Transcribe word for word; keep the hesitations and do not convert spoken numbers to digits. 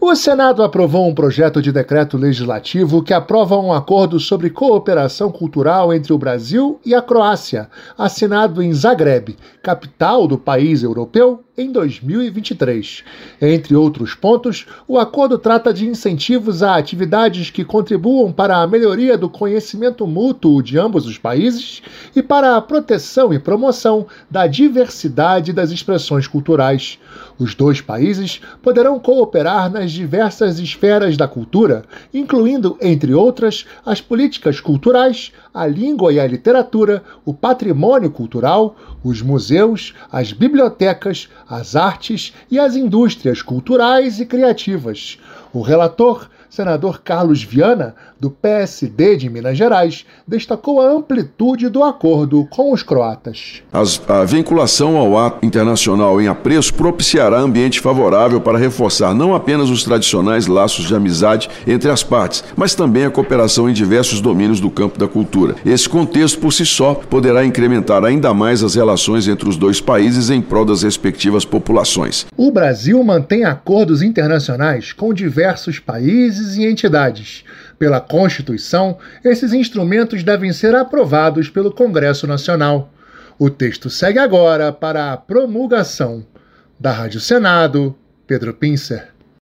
O Senado aprovou um projeto de decreto legislativo que aprova um acordo sobre cooperação cultural entre o Brasil e a Croácia, assinado em Zagreb, capital do país europeu, em dois mil e vinte e três. Entre outros pontos, o acordo trata de incentivos a atividades que contribuam para a melhoria do conhecimento mútuo de ambos os países e para a proteção e promoção da diversidade das expressões culturais. Os dois países poderão cooperar nas diversas esferas da cultura, incluindo, entre outras, as políticas culturais, a língua e a literatura, o patrimônio cultural, os museus, as bibliotecas, as artes e as indústrias culturais e criativas. O relator, senador Carlos Viana, do P S D de Minas Gerais, destacou a amplitude do acordo com os croatas. As, a vinculação ao ato internacional em apreço propiciará ambiente favorável para reforçar não apenas os tradicionais laços de amizade entre as partes, mas também a cooperação em diversos domínios do campo da cultura. Esse contexto, por si só, poderá incrementar ainda mais as relações entre os dois países em prol das respectivas populações. O Brasil mantém acordos internacionais com diversos países e entidades. Pela Constituição, esses instrumentos devem ser aprovados pelo Congresso Nacional. O texto segue agora para a promulgação. Da Rádio Senado, Pedro Pincer.